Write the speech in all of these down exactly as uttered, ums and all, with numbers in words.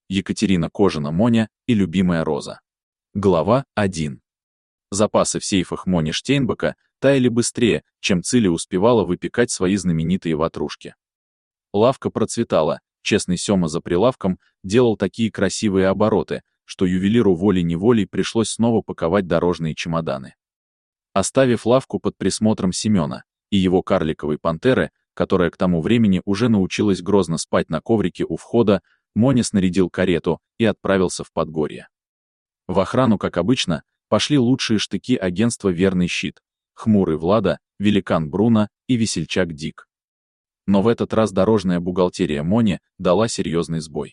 Екатерина Кожина Моня и любимая Роза. Глава один. Запасы в сейфах Мони Штейнбека таяли быстрее, чем Циля успевала выпекать свои знаменитые ватрушки. Лавка процветала, честный Сёма за прилавком делал такие красивые обороты, что ювелиру волей-неволей пришлось снова паковать дорожные чемоданы. Оставив лавку под присмотром Семёна и его карликовой пантеры, которая к тому времени уже научилась грозно спать на коврике у входа, Моня снарядил карету и отправился в Подгорье. В охрану, как обычно, пошли лучшие штыки агентства «Верный щит», хмурый Влада, великан Бруно и весельчак Дик. Но в этот раз дорожная бухгалтерия Мони дала серьезный сбой.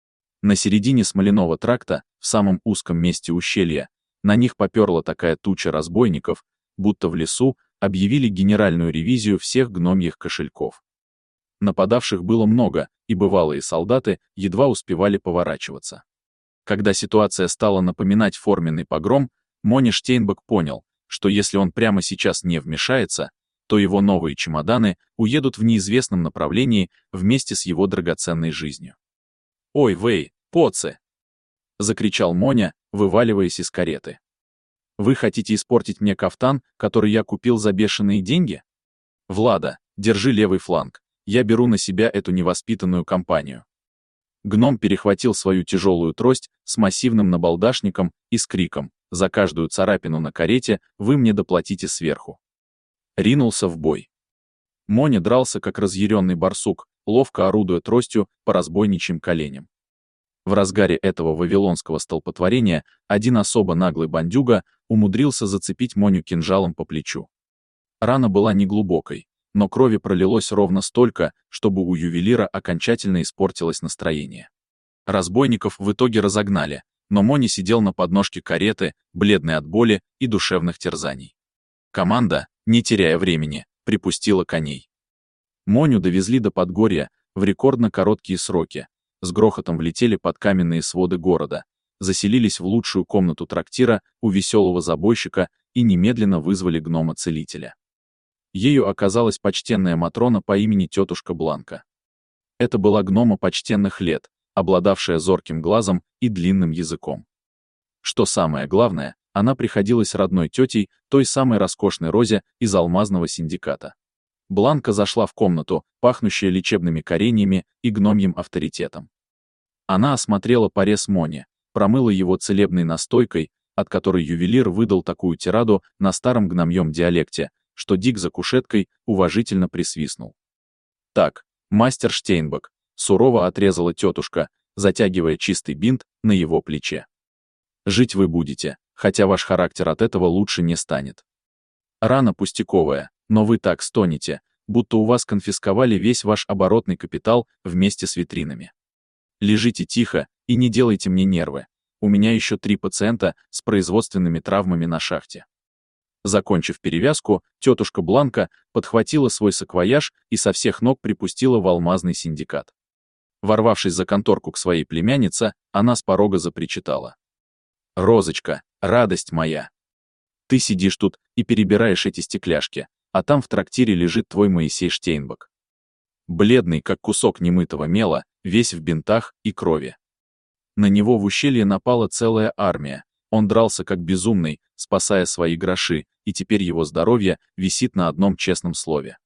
На середине Смоляного тракта, в самом узком месте ущелья, на них поперла такая туча разбойников, будто в лесу объявили генеральную ревизию всех гномьих кошельков. Нападавших было много, и бывалые солдаты едва успевали поворачиваться. Когда ситуация стала напоминать форменный погром, Моня Штейнбек понял, что если он прямо сейчас не вмешается, то его новые чемоданы уедут в неизвестном направлении вместе с его драгоценной жизнью. «Ой, вей, поцы!» — закричал Моня, вываливаясь из кареты. «Вы хотите испортить мне кафтан, который я купил за бешеные деньги? Влада, держи левый фланг, я беру на себя эту невоспитанную компанию». Гном перехватил свою тяжелую трость с массивным набалдашником и с криком: «За каждую царапину на карете вы мне доплатите сверху!» Ринулся в бой. Моня дрался, как разъяренный барсук, ловко орудуя тростью по разбойничьим коленям. В разгаре этого вавилонского столпотворения один особо наглый бандюга умудрился зацепить Моню кинжалом по плечу. Рана была неглубокой, но крови пролилось ровно столько, чтобы у ювелира окончательно испортилось настроение. Разбойников в итоге разогнали, но Моня сидел на подножке кареты, бледный от боли и душевных терзаний. Команда, не теряя времени, припустила коней. Моню довезли до Подгорья в рекордно короткие сроки, с грохотом влетели под каменные своды города, заселились в лучшую комнату трактира у веселого забойщика и немедленно вызвали гнома-целителя. Ею оказалась почтенная матрона по имени тетушка Бланка. Это была гнома почтенных лет, обладавшая зорким глазом и длинным языком. Что самое главное, она приходилась родной тетей той самой роскошной Розе из алмазного синдиката. Бланка зашла в комнату, пахнущая лечебными кореньями и гномьим авторитетом. Она осмотрела порез Мони, промыла его целебной настойкой, от которой ювелир выдал такую тираду на старом гномьем диалекте, что Дик за кушеткой уважительно присвистнул. «Так, мастер Штейнбек», — сурово отрезала тетушка, затягивая чистый бинт на его плече. «Жить вы будете, хотя ваш характер от этого лучше не станет. Рана пустяковая, но вы так стонете, будто у вас конфисковали весь ваш оборотный капитал вместе с витринами. Лежите тихо и не делайте мне нервы, у меня еще три пациента с производственными травмами на шахте». Закончив перевязку, тетушка Бланка подхватила свой саквояж и со всех ног припустила в алмазный синдикат. Ворвавшись за конторку к своей племяннице, она с порога запричитала: «Розочка, радость моя! Ты сидишь тут и перебираешь эти стекляшки, а там в трактире лежит твой Моисей Штейнбек. Бледный, как кусок немытого мела, весь в бинтах и крови. На него в ущелье напала целая армия, он дрался как безумный, спасая свои гроши, и теперь его здоровье висит на одном честном слове».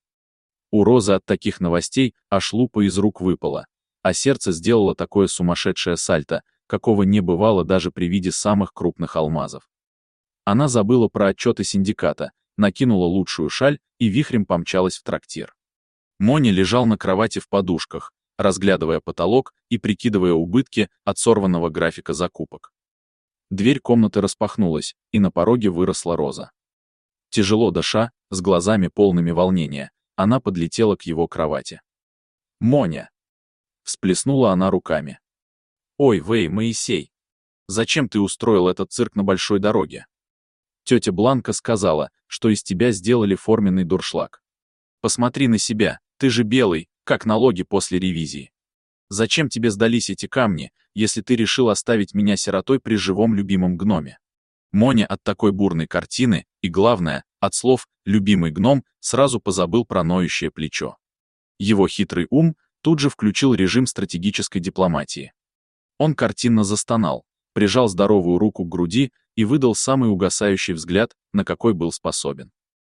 У Розы от таких новостей аж лупа из рук выпала, а сердце сделало такое сумасшедшее сальто, какого не бывало даже при виде самых крупных алмазов. Она забыла про отчеты синдиката, накинула лучшую шаль и вихрем помчалась в трактир. Моня лежал на кровати в подушках, разглядывая потолок и прикидывая убытки от сорванного графика закупок. Дверь комнаты распахнулась, и на пороге выросла Роза. Тяжело дыша, с глазами полными волнения, она подлетела к его кровати. «Моня!» — всплеснула она руками. «Ой, вей, Моисей! Зачем ты устроил этот цирк на большой дороге? Тетя Бланка сказала, что из тебя сделали форменный дуршлаг. Посмотри на себя, ты же белый, как налоги после ревизии. Зачем тебе сдались эти камни, если ты решил оставить меня сиротой при живом любимом гноме?» Моня от такой бурной картины, и главное, от слов «любимый гном», сразу позабыл про ноющее плечо. Его хитрый ум тут же включил режим стратегической дипломатии. Он картинно застонал, прижал здоровую руку к груди и выдал самый угасающий взгляд, на какой был способен.